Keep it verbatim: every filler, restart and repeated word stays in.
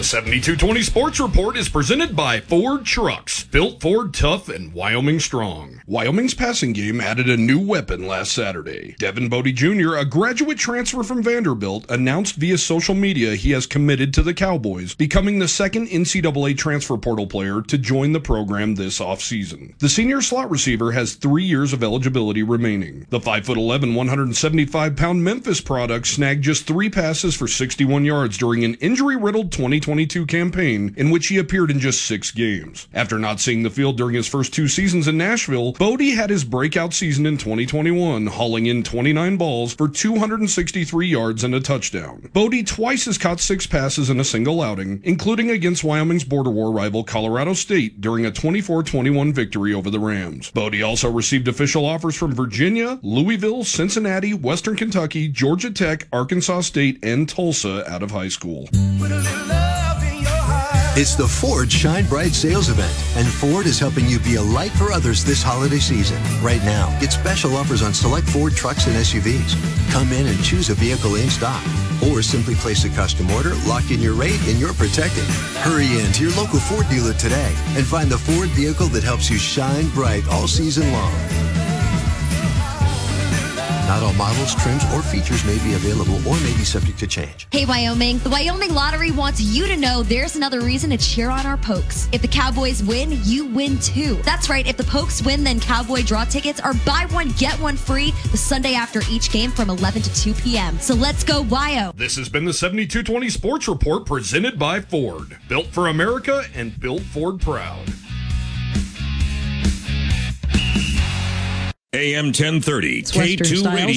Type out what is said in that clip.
seventy-two twenty Sports Report is presented by Ford Trucks. Built Ford tough and Wyoming strong. Wyoming's passing game added a new weapon last Saturday. Devin Bodie Junior, a graduate transfer from Vanderbilt, announced via social media he has committed to the Cowboys, becoming the second N C double A transfer portal player to join the program this offseason. The senior slot receiver has three years of eligibility remaining. The five foot eleven, one hundred seventy-five pound Memphis product snagged just three passes for sixty-one yards during an injury-riddled twenty twenty-two campaign in which he appeared in just six games. After not seeing the field during his first two seasons in Nashville, Bodie had his breakout season in twenty twenty-one, hauling in twenty-nine balls for two hundred sixty-three yards and a touchdown. Bodie twice has caught six passes in a single outing, including against Wyoming's border war rival Colorado State during a twenty-four twenty-one victory over the Rams. Bodie also received official offers from Virginia, Louisville, Cincinnati, Western Kentucky, Georgia Tech, Arkansas State, and Tulsa out of high school. It's the Ford Shine Bright sales event, and Ford is helping you be a light for others this holiday season. Right now, get special offers on select Ford trucks and S U Vs. Come in and choose a vehicle in stock, or simply place a custom order, lock in your rate, and you're protected. Hurry in to your local Ford dealer today and find the Ford vehicle that helps you shine bright all season long. Not all models, trims, or features may be available or may be subject to change. Hey, Wyoming. The Wyoming Lottery wants you to know there's another reason to cheer on our Pokes. If the Cowboys win, you win too. That's right. If the Pokes win, then Cowboy Draw tickets are buy one, get one free the Sunday after each game from eleven to two p.m. So let's go, Wyo. This has been the seventy-two twenty Sports Report presented by Ford. Built for America and built Ford proud. A M ten thirty, K two Radio.